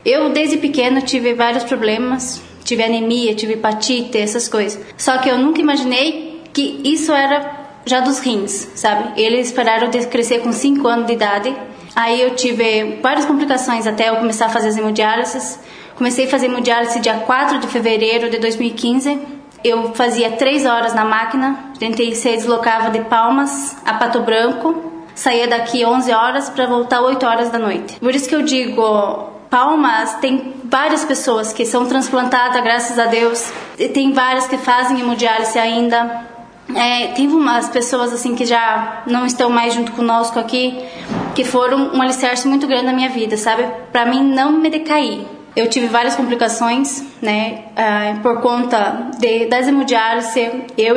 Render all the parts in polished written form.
Eu, desde pequena, tive vários problemas. Tive anemia, tive hepatite, essas coisas. Só que eu nunca imaginei que isso era já dos rins, sabe? Eles pararam de crescer com 5 anos de idade. Aí eu tive várias complicações até eu começar a fazer as hemodiálises. Comecei a fazer hemodiálise dia 4 de fevereiro de 2015. Eu fazia 3 horas na máquina. A gente se deslocava de Palmas a Pato Branco. Saía daqui 11 horas para voltar 8 horas da noite. Por isso que eu digo, Palmas tem várias pessoas que são transplantadas, graças a Deus. E tem várias que fazem hemodiálise ainda. Tem umas pessoas assim que já não estão mais junto conosco aqui, que foram um alicerce muito grande na minha vida, sabe? Para mim não me decair. Eu tive várias complicações, né, por conta das hemodiálise. Eu,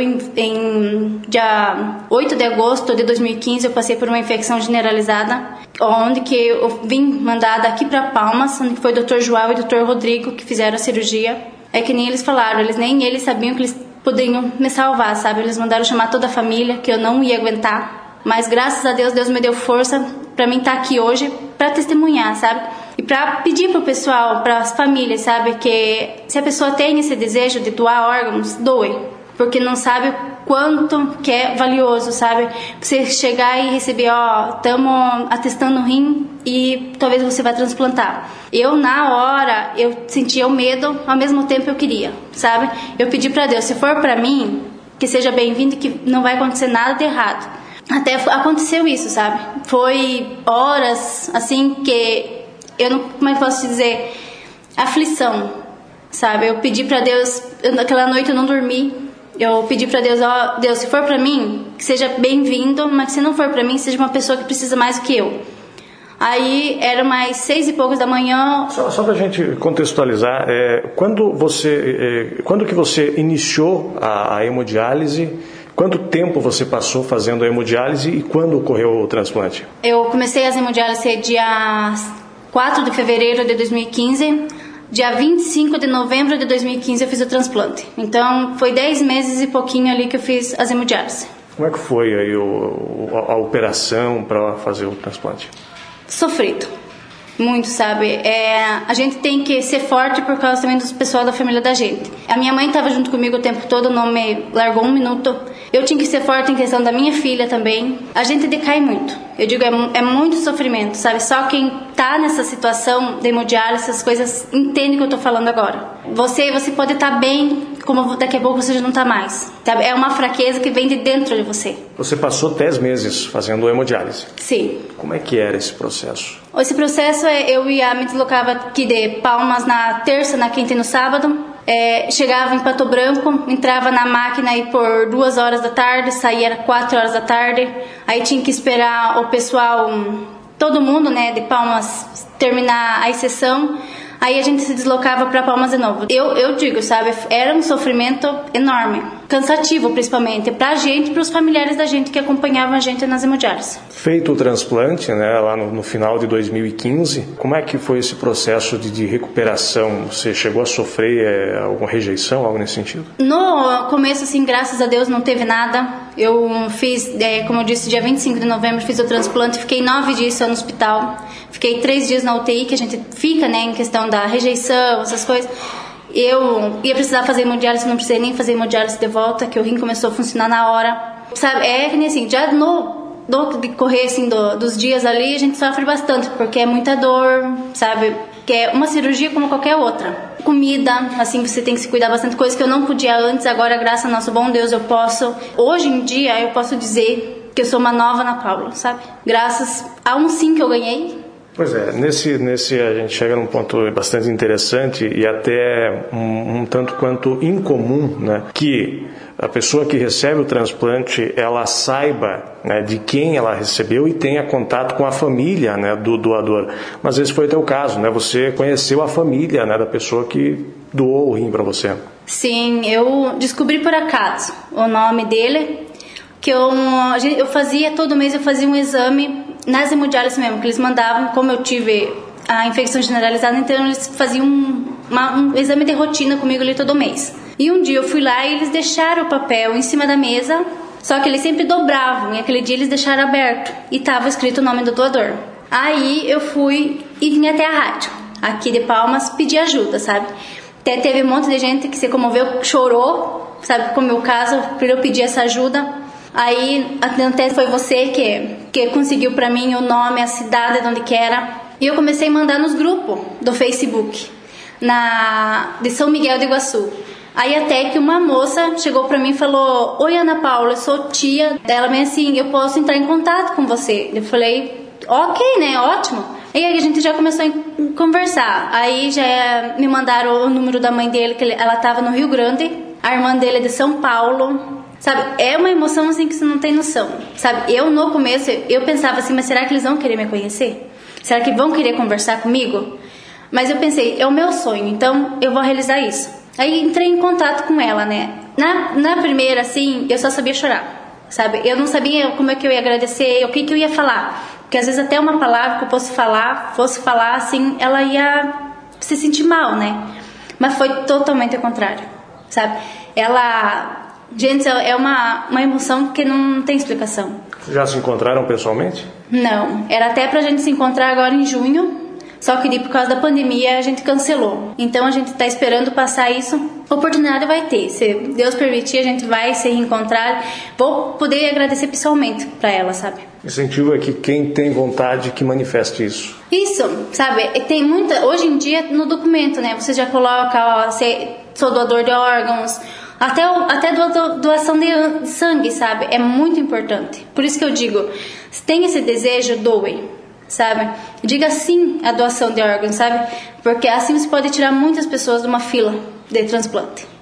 em dia 8 de agosto de 2015, eu passei por uma infecção generalizada, onde que eu vim mandada aqui para Palmas, onde foi o Dr. João e o Dr. Rodrigo que fizeram a cirurgia. É que nem eles falaram, nem eles sabiam que eles poderiam me salvar, sabe? Eles mandaram chamar toda a família, que eu não ia aguentar. Mas graças a Deus, Deus me deu força para mim estar aqui hoje, para testemunhar, sabe? E para pedir pro pessoal, para as famílias, sabe? Que se a pessoa tem esse desejo de doar órgãos, doe. Porque não sabe o quanto que é valioso, sabe? Você chegar e receber, estamos atestando o rim e talvez você vai transplantar. Eu, na hora, eu sentia o medo, ao mesmo tempo eu queria, sabe? Eu pedi para Deus, se for para mim, que seja bem-vindo, que não vai acontecer nada de errado. Até aconteceu isso, sabe? Foi horas, assim, que eu não, como é que eu posso dizer, aflição, sabe? Eu pedi pra Deus, naquela noite eu não dormi. Eu pedi pra Deus, Deus, se for pra mim, que seja bem-vindo, mas se não for pra mim, seja uma pessoa que precisa mais do que eu. Aí era mais 6 e poucos da manhã. Só pra gente contextualizar, quando que você iniciou a hemodiálise? Quanto tempo você passou fazendo a hemodiálise e quando ocorreu o transplante? Eu comecei as hemodiálise dia 4 de fevereiro de 2015. Dia 25 de novembro de 2015 eu fiz o transplante. Então foi 10 meses e pouquinho ali que eu fiz as hemodiálise. Como é que foi aí a operação para fazer o transplante? Sofrido. Muito, sabe? A gente tem que ser forte por causa também do pessoal da família da gente. A minha mãe estava junto comigo o tempo todo, não me largou um minuto. Eu tinha que ser forte em questão da minha filha também. A gente decai muito. Eu digo, é muito sofrimento, sabe? Só quem tá nessa situação de hemodiálise, essas coisas, entende o que eu tô falando agora. Você pode estar bem, como daqui a pouco você já não tá mais. Sabe? É uma fraqueza que vem de dentro de você. Você passou 10 meses fazendo hemodiálise? Sim. Como é que era esse processo? Esse processo, eu me deslocava aqui de Palmas na terça, na quinta e no sábado. Chegava em Pato Branco, entrava na máquina aí por 2 horas da tarde, saía às 4 horas da tarde. Aí tinha que esperar o pessoal, todo mundo, né, de Palmas terminar a sessão. Aí a gente se deslocava para Palmas de novo. Eu digo, sabe, era um sofrimento enorme, cansativo principalmente, pra gente e pros familiares da gente que acompanhavam a gente nas hemodiálises. Feito o transplante, né, lá no final de 2015, como é que foi esse processo de recuperação? Você chegou a sofrer alguma rejeição, algo nesse sentido? No começo, assim, graças a Deus, não teve nada. Eu fiz, como eu disse, dia 25 de novembro, fiz o transplante, fiquei 9 dias só no hospital. Fiquei 3 dias na UTI, que a gente fica, né, em questão da rejeição, essas coisas. Eu ia precisar fazer hemodiálise, não precisei nem fazer hemodiálise de volta, que o rim começou a funcionar na hora. Sabe, que nem assim, já no decorrer assim, dos dias ali, a gente sofre bastante, porque é muita dor, sabe? Que é uma cirurgia como qualquer outra. Comida, assim, você tem que se cuidar bastante, coisa que eu não podia antes, agora graças ao nosso bom Deus eu posso. Hoje em dia eu posso dizer que eu sou uma nova Ana Paula, sabe? Graças a um sim que eu ganhei. Pois é, nesse a gente chega num ponto bastante interessante e até um tanto quanto incomum, né? Que a pessoa que recebe o transplante, ela saiba, né, de quem ela recebeu e tenha contato com a família, né, do doador. Mas esse foi o teu caso, né? Você conheceu a família, né, da pessoa que doou o rim para você. Sim, eu descobri por acaso o nome dele, que eu fazia, todo mês eu fazia um exame nas hemodiálises mesmo, que eles mandavam, como eu tive a infecção generalizada, então eles faziam um exame de rotina comigo ali todo mês. E um dia eu fui lá e eles deixaram o papel em cima da mesa, só que eles sempre dobravam, e aquele dia eles deixaram aberto, e estava escrito o nome do doador. Aí eu fui e vim até a rádio. aqui de Palmas pedir ajuda, sabe? Até teve um monte de gente que se comoveu, chorou, sabe, com o meu caso, para eu pedir essa ajuda. Aí até foi você que conseguiu para mim o nome, a cidade de onde que era. E eu comecei a mandar nos grupos do Facebook, de São Miguel do Iguaçu. Aí até que uma moça chegou pra mim e falou: oi, Ana Paula, eu sou tia. Ela bem assim, eu posso entrar em contato com você? Eu falei: ok, né, ótimo. E aí a gente já começou a conversar. Aí já me mandaram o número da mãe dele, que ela tava no Rio Grande. A irmã dele é de São Paulo. Sabe, é uma emoção assim que você não tem noção. Sabe, eu no começo, eu pensava assim, mas será que eles vão querer me conhecer? Será que vão querer conversar comigo? Mas eu pensei, é o meu sonho, então eu vou realizar isso. Aí entrei em contato com ela, né? Na primeira, assim, eu só sabia chorar, sabe? Eu não sabia como é que eu ia agradecer, o que eu ia falar. Porque às vezes até uma palavra que eu fosse falar, assim, ela ia se sentir mal, né? Mas foi totalmente ao contrário, sabe? Gente, é uma emoção que não tem explicação. Já se encontraram pessoalmente? Não, era até pra gente se encontrar agora em junho. Só que por causa da pandemia a gente cancelou. Então a gente tá esperando passar isso. A oportunidade vai ter. Se Deus permitir, a gente vai se reencontrar. Vou poder agradecer pessoalmente pra ela, sabe? O incentivo é que quem tem vontade que manifeste isso. Isso, sabe? Tem muita... Hoje em dia, no documento, né? Você já coloca, sou doador de órgãos... Até doação de sangue, sabe? É muito importante. Por isso que eu digo, se tem esse desejo, doe, sabe? Diga sim à doação de órgãos, sabe? Porque assim você pode tirar muitas pessoas de uma fila de transplante.